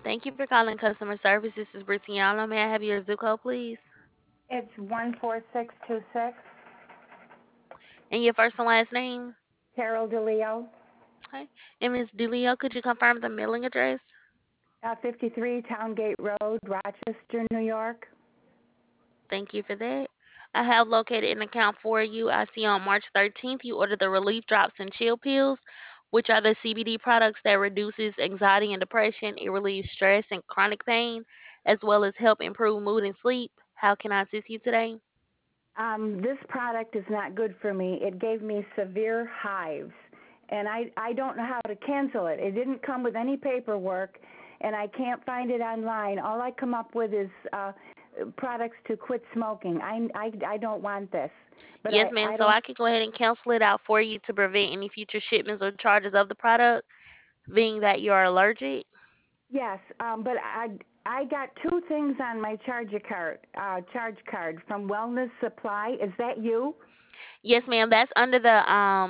Thank you for calling customer service. This is Brittany. May I have your zip code, please? It's 14626. And your first and last name? Carol DeLeo, Okay. And Ms. DeLeo, could you confirm the mailing address? 53 Towngate Road, Rochester, New York. Thank you for that. I have located an account for you. I see on March 13th you ordered the Relief Drops and Chill Pills, which are the CBD products that reduces anxiety and depression. It relieves stress and chronic pain, as well as help improve mood and sleep. How can I assist you today? This product is not good for me. It gave me severe hives, and I don't know how to cancel it. It didn't come with any paperwork, and I can't find it online. All I come up with is products to quit smoking. I don't want this, but Yes, ma'am. I So don't. I can go ahead and cancel it out for you to prevent any future shipments or charges of the product, being that you are allergic. Yes, but I got two things on my charge card from Wellness Supply. Is that you? Yes, ma'am. That's under the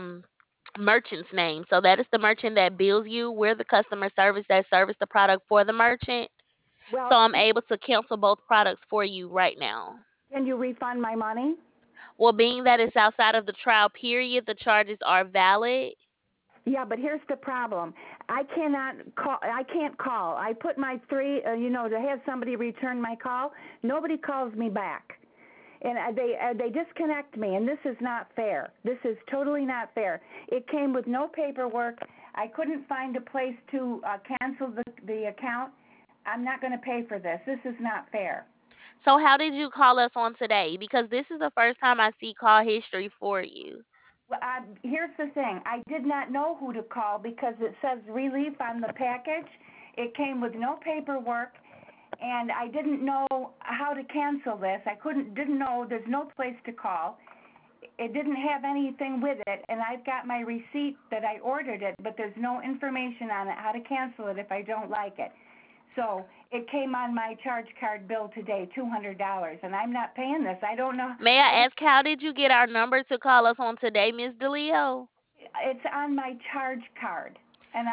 merchant's name. So that is the merchant that bills you. We're the customer service that service the product for the merchant. So Well, I'm able to cancel both products for you right now. can you refund my money? Well, being that it's outside of the trial period, the charges are valid. Yeah, but here's the problem. I cannot call. I can't call. I put my three, to have somebody return my call. Nobody calls me back, and they disconnect me, and this is not fair. This is totally not fair. It came with no paperwork. I couldn't find a place to cancel the account. I'm not going to pay for this. This is not fair. So how did you call us on today? Because this is the first time I see call history for you. Well, here's the thing. I did not know who to call because it says relief on the package. It came with no paperwork, and I didn't know how to cancel this. Didn't know there's no place to call. It didn't have anything with it, and I've got my receipt that I ordered it, but there's no information on it how to cancel it if I don't like it. So it came on my charge card bill today, $200, and I'm not paying this. I don't know. May I ask, how did you get our number to call us on today, Miss DeLeo? It's on my charge card, and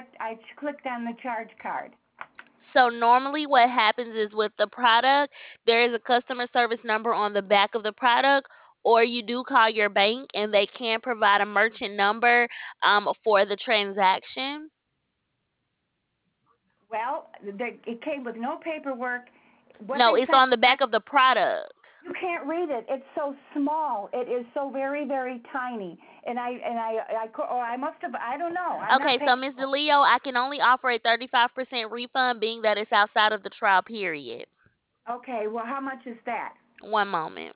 I clicked on the charge card. So normally what happens is with the product, there is a customer service number on the back of the product, or you do call your bank and they can provide a merchant number for the transaction. Well, it came with no paperwork. What No, they it's sent on the back back, of the product. you can't read it. It's so small. It is so very very tiny. And I must have. I don't know. I'm not Okay, paying so Miss for it. DeLeo, I can only offer a 35% refund being that it's outside of the trial period. Okay. Well, how much is that? One moment.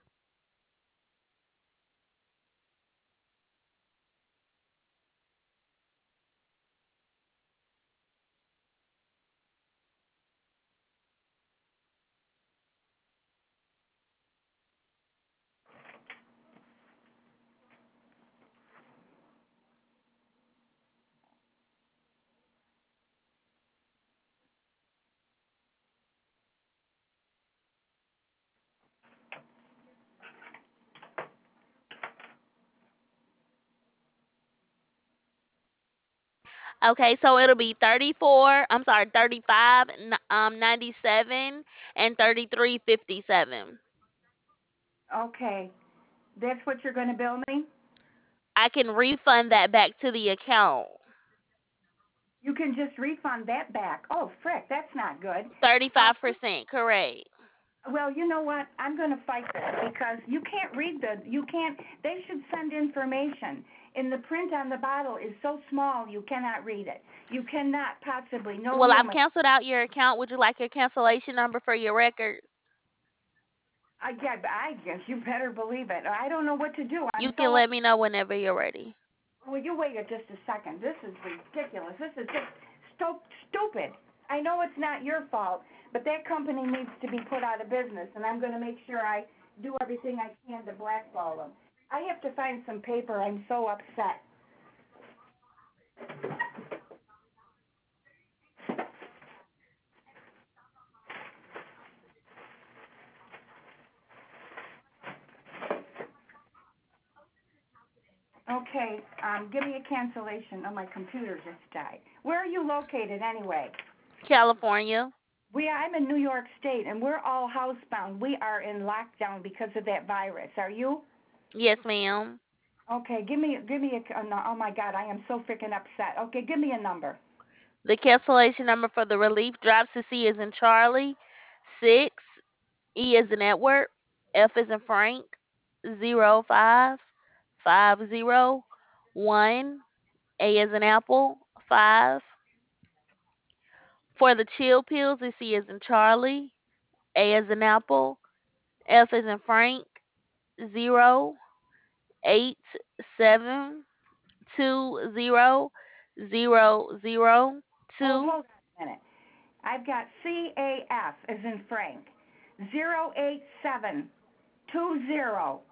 Okay, so it'll be 35 97 and 33.57. Okay. That's what you're going to bill me. I can refund that back to the account. You can just refund that back. Oh, frick, that's not good. Uh, 35%, correct. Well, you know what? I'm going to fight this because you can't read you can't, they should send information. And the print on the bottle is so small you cannot read it. You cannot possibly, no Well, I've human. canceled out your account. Would you like your cancellation number for your records? I guess you better believe it. I don't know what to do. You I'm can so, let me know whenever you're ready. will you wait just a second? This is ridiculous. This is just stupid. I know it's not your fault, but that company needs to be put out of business, and I'm going to make sure I do everything I can to blackball them. I have to find some paper. I'm so upset. Okay, give me a cancellation. Oh, my computer just died. Where are you located anyway? California. I'm in New York State, and we're all housebound. We are in lockdown because of that virus. Are you? Yes, ma'am. Okay, give me a no, oh my God, I am so freaking upset. Okay, give me a number. The cancellation number for the relief drops to C is in Charlie, 6, E is in Edward, F is in Frank, 0550 A is in Apple, 5. For the chill pills, the C is in Charlie, A is in Apple, F is in Frank, 08720002. Hold on a minute. I've got CAF as in Frank. 0872000.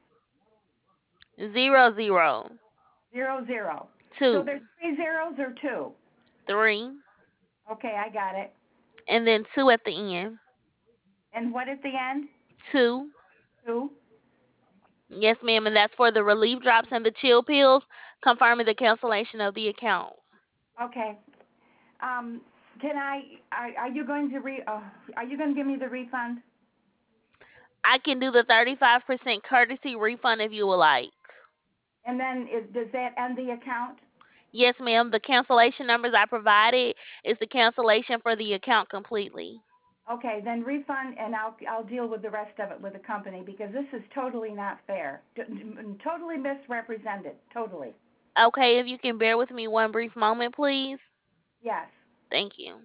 So there's 2. three zeros or two? 3. Okay, I got it. And then 2 at the end. And what at the end? 2. Two. Yes, ma'am, and that's for the relief drops and the chill pills, confirming the cancellation of the account. Okay. Um, can I? Are you going to Are you going to give me the refund? I can do the 35% courtesy refund if you would like. And then does that end the account? Yes, ma'am. The cancellation numbers I provided is the cancellation for the account completely. Okay, then refund, and I'll deal with the rest of it with the company because this is totally not fair. Totally misrepresented. Totally. Okay, if you can bear with me one brief moment, please. Yes. Thank you.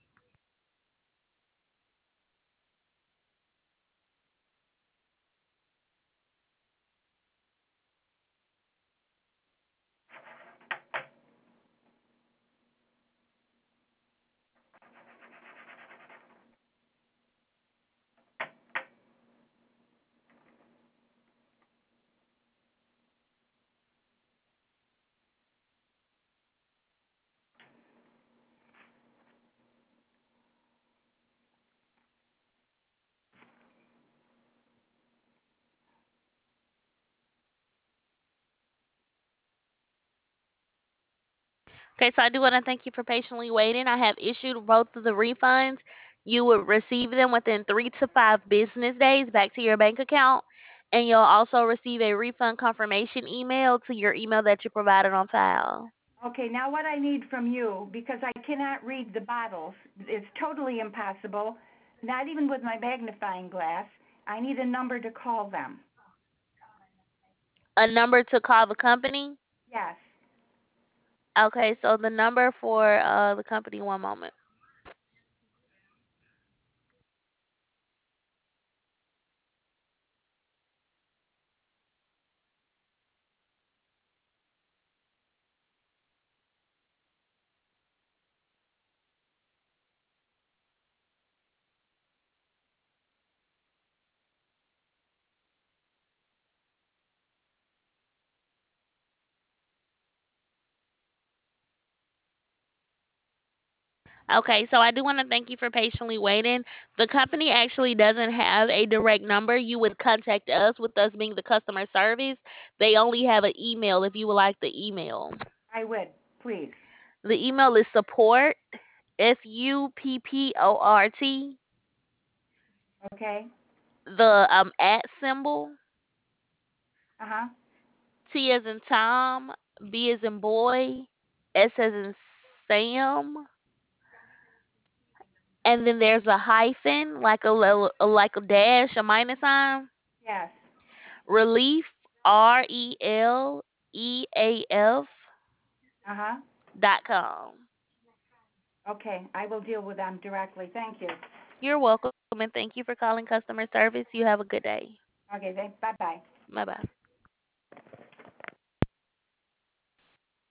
Okay, so I do want to thank you for patiently waiting. I have issued both of the refunds. You would receive them within 3 to 5 business days back to your bank account, and you'll also receive a refund confirmation email to your email that you provided on file. Okay, now what I need from you, because I cannot read the bottles, it's totally impossible, not even with my magnifying glass. I need a number to call them. A number to call the company. Yes. Okay, so the number for the company, one moment. Okay, so I do want to thank you for patiently waiting. The company actually doesn't have a direct number. You would contact us with us being the customer service. They only have an email if you would like the email. I would, please. The email is support, SUPPORT, Okay? the at symbol, Uh-huh. T as in Tom, B as in boy, S as in Sam, and then there's a hyphen, like a little, like a dash, a minus sign. Yes. Relief, RELEAF Uh-huh. .com. Okay, I will deal with them directly. Thank you. You're welcome, and thank you for calling customer service. You have a good day. Okay, bye-bye. Bye bye.